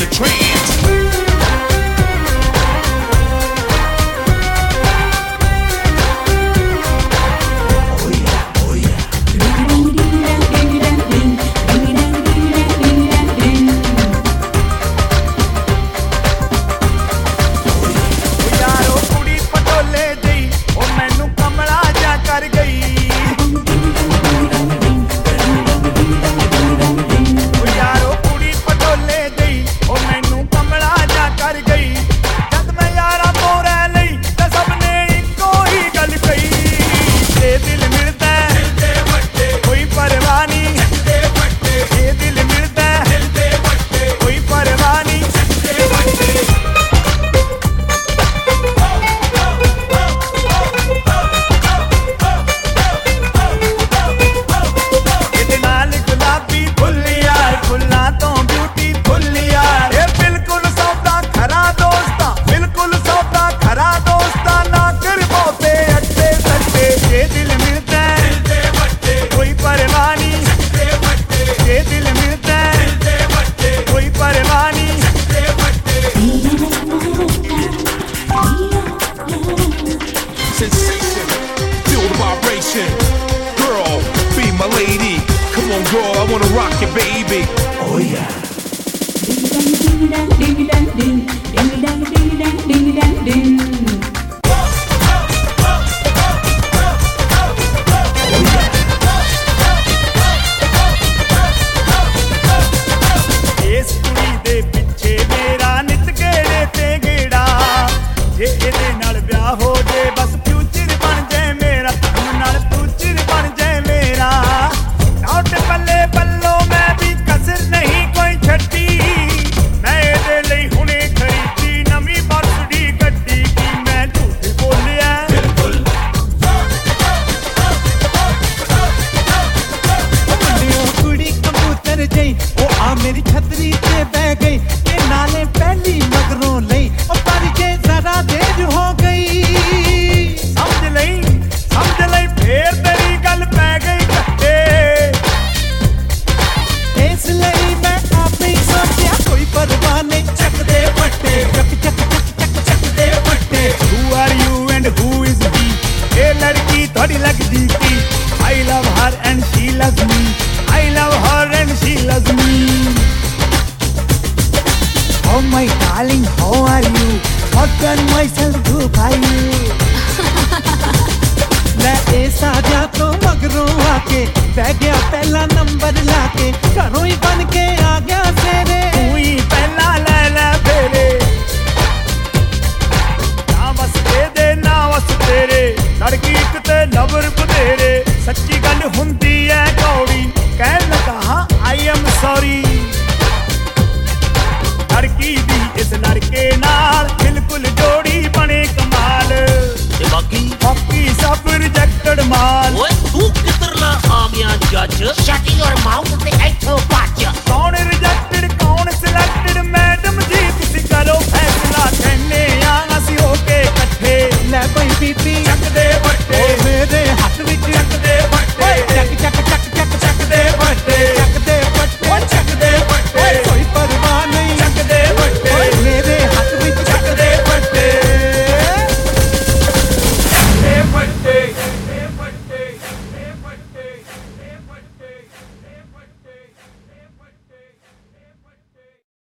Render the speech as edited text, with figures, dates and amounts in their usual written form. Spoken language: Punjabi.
a trance. Sensation, feel the vibration. Girl, be my lady. Come on, girl, I wanna rock you, baby. Oh yeah. ਇਸ ਕੁੜੀ ਦੇ ਪਿੱਛੇ ਮੇਰਾ ਨਿਤ ਗੇੜੇ ਤੇ ਗੇੜਾ ਜੇ ਇਹਦੇ ਨਾਲ ਵਿਆਹ ਹੋ ਜੇ ਬਸ ਫਿਊਚਰ ਬਣ ਜਾਏ ਮੇਰਾ ਨਾਲ ਫਿਊਚਰ ਬਣ ਜਾਏ ਮੇਰਾ ਨੋਟ ਪੱਲੇ ਪੱਲੋਂ ਮੈਂ ਵੀ ਕਸਰ ਨਹੀਂ ਕੋਈ ਛੱਡੀ ਮੈਂ ਇਹਦੇ ਲਈ ਹੁਣੇ ਖਰੀਦੀ ਨਵੀਂ ਮਰਸਡੀ ਗੱਡੀ ਕੀ ਮੈਂ ਝੂਠ ਬੋਲਿਆ ਬਿਲਕੁਲ ਕੁੜੀ ਕਬੂਤਰ ਜਈ ਉਹ ਆ ਮੇਰੀ ਛਤਰੀ ਤੇ ਬਹਿ ਗਈ ਤੇ ਨਾਲੇ ਪਹਿਲੀ ਮਗਰੋਂ ਲਈ ਉਹ ਪਰ ਜੇ ਜ਼ਰਾ ਦੇਰ ਹੋ ਗਈ ਸਮਝ ਲਈ ਫੇਰ ਤੇਰੀ ਗੱਲ ਪੈ ਗਈ ਕੱਟੇ ਇਸ ਲਈ ਮੈਂ ਆਪੇ ਹੀ ਸੋਚਿਆ ਕੋਈ ਪਰਵਾਹ ਨਹੀਂ ਚੱਕਦੇ ਵੱਟੇ ਚੱਕਦੇ ਵੱਟੇ Who are you and who is he? ਇਹ ਲੜਕੀ ਤੁਹਾਡੀ ਲੱਗਦੀ ਕੀ I love her and she loves me. I love her and she loves me. Oh my darling, how are you? What can myself do by you? ਲੈ ਇਹ ਸਾਜਾ ਤੋਂ ਮਗਰੋਂ ਆ ਕੇ ਬਹਿ ਗਿਆ ਪਹਿਲਾ ਨੰਬਰ ਲਾ ਕੇ ਘਰੋਂ ਹੀ ਬਣ ਕੇ ਆ ਗਿਆ ਸੇਰੇ ਤੂੰ ਹੀ ਪਹਿਲਾਂ ਲੈ ਫੇਰੇ ਨਾ ਬਸ ਦੇ ਨਾ ਬਸ ਤੇਰੇ ਲੜਕੀ ਇੱਕ ਤੇ ਲਵਰ ਬਥੇਰੇ ਸੱਚੀ ਗੱਲ ਹੁੰਦੀ ਐ ਕੌੜੀ ਕਹਿਣ ਲੱਗਾ ਹਾਂ I am sorry ਲੜਕੀ ਦੀ ਇਸ ਲੜਕੇ ਨਾਲ ਬਿਲਕੁਲ ਜੋੜੀ ਬਣੇ ਕਮਾਲ ਤੇ ਬਾਕੀ ਸਭ ਰਿਜੈਕਟਡ ਮਾਲ ਓਏ ਤੂੰ ਕਿੱਧਰ ਲਾ ਆ ਗਿਆ ਜੱਜ Shut your mouth, the